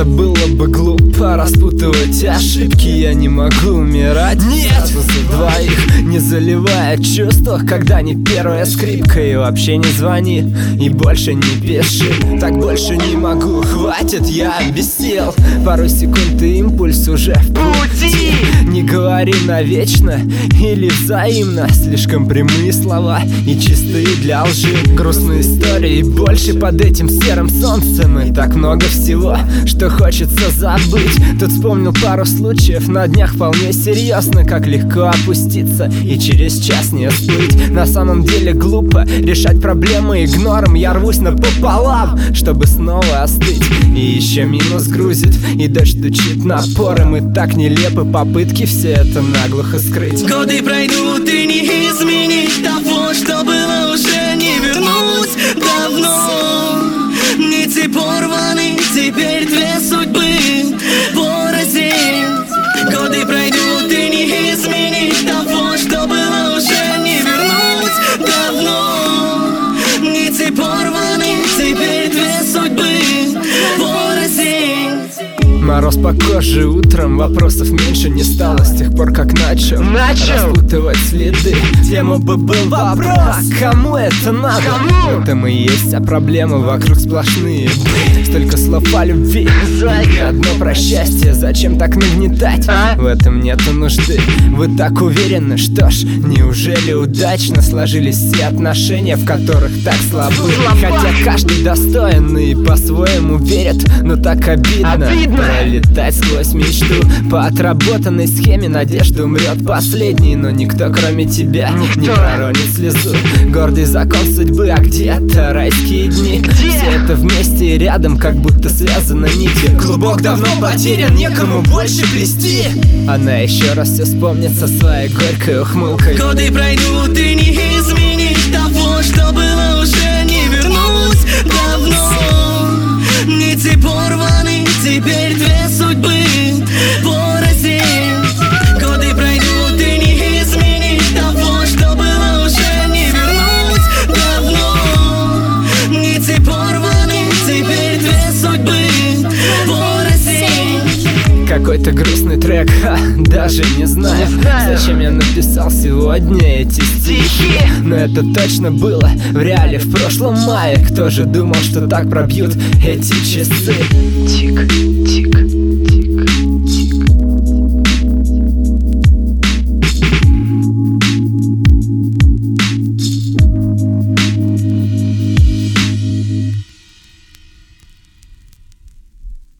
Это было бы глупо распутывать ошибки. Я не могу умирать сразу за двоих, не заливая чувства, когда не первая скрипка. И вообще не звони, и больше не пиши. Так больше не могу, хватит, я обессилел. Пару секунд и импульс уже в пути. Не говори навечно или взаимно. Слишком прямые слова и чистые для лжи. Грустные истории больше под этим серым солнцем. И так много всего, что хочется забыть. Тут вспомнил пару случаев на днях вполне серьезно. Как легко опуститься и через час не всплыть. На самом деле глупо решать проблемы игнором. Я рвусь напополам, чтобы снова остыть. И еще минус грузит, и дождь стучит напором. И так нелепы попытки все это наглухо скрыть. Годы пройдут, и не изменить того, что было, уже не вернуть давно. Нити порваны, теперь две судьбы порознь. Годы пройдут, и не изменить того, что было, уже не вернуть давно. Нити порваны, теперь две судьбы порознь. Мороз по коже утром, вопросов меньше не стало с тех пор, как начал распутывать следы. Тема бы был вопрос: а кому это надо? Кому? Это мы и есть, а проблемы вокруг сплошные. Столько слов о любви, ни одно про счастье. Зачем так нагнетать? В этом нету нужды. Вы так уверены, что ж, неужели удачно сложились все отношения, в которых так слабы? Хотя каждый достоин и по-своему верит, но так обидно пролетать сквозь мечту. По отработанной схеме надежда умрет последней. Но никто, кроме тебя, не проронит слезу. Гордый закон судьбы, а где-то райские дни. Все это вместе и рядом, как будто связано нитью. Клубок давно потерян, некому больше плести. Она еще раз все вспомнит со своей горькой ухмылкой. Годы пройдут, и не изменить того, что было, уже не вернуть давно. Нити порваны, теперь две судьбы порознь. Годы пройдут, и не изменить того, что было, уже не вернуть давно. Нити порваны, теперь две судьбы порознь. Какой-то грустный трек, даже не знаю, зачем я написал сегодня эти стихи. Но это точно было в реале в прошлом мае. Кто же думал, что так пробьют эти часы? Тик.